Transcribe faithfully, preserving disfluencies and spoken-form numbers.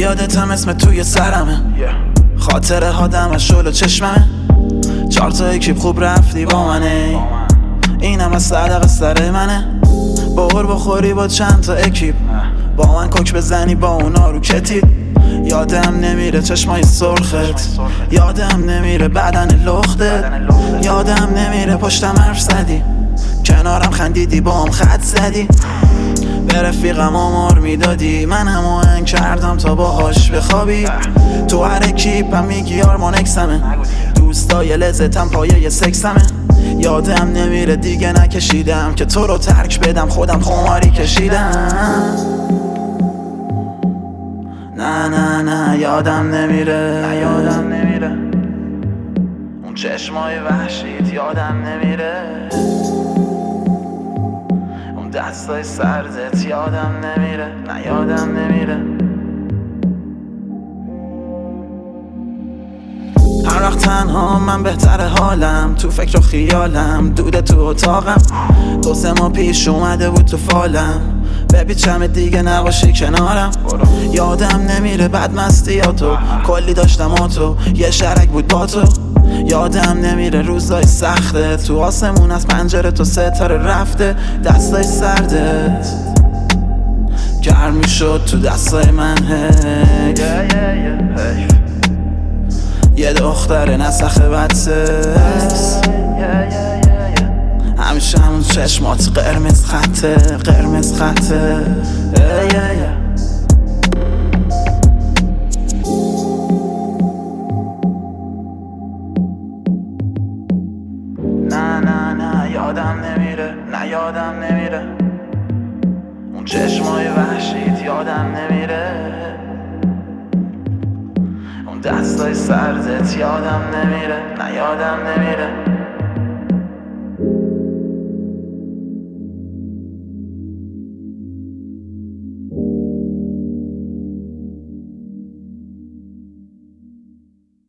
یادتم اسم توی سرمه، خاطره ها دم شلو چشممه. چهار تا اکیپ خوب رفتی با منه، اینم از صدق سر منه. بار بخوری با چند تا اکیپ، با من کوک بزنی با اونا رو کتیب. یادم نمیره چشمای سرخت، یادم نمیره بدن لختت، یادم نمیره پشتم حرف زدی، کنارم خندیدی با هم خط زدی. به رفیقم آمار میدادی، من هم آهنگ کردم تا باهاش بخوابی. تو هر اکیپم میگی آرمان اکسمه، دوستای لذتم پایه سکسمه. یادم نمیره دیگه نکشیدم که تو رو ترک بدم، خودم خماری کشیدم. نه نه نه یادم نمیره، نه یادم نمیره اون چشمای وحشیت، یادم نمیره اون دستای سردت، یادم نمیره، نه یادم نمیره. هر وقت تنها من بهتر حالم، تو فکر و خیالم، دوده تو اتاقم. دو سه ماه پیش اومده بود تو فالم، بپیچم دیگه نباشی کنارم. یادم نمیره بد مستیاتو، کلی داشتم آتو، یه شرک بود با تو. یادم نمیره روزای سخته، تو آسمون از پنجره تو ستاره رفته. دستای سردت گرم میشد تو دستای من، حیف یه دختر نسخ بدسکس، همیشه همون چشمات قرمز خطه، قرمز خطه. نه نه نه یادم نمیره، نه یادم نمیره اون چشمای وحشیت، یادم نمیره اون دستای سردت، یادم نمیره، نه یادم نمیره.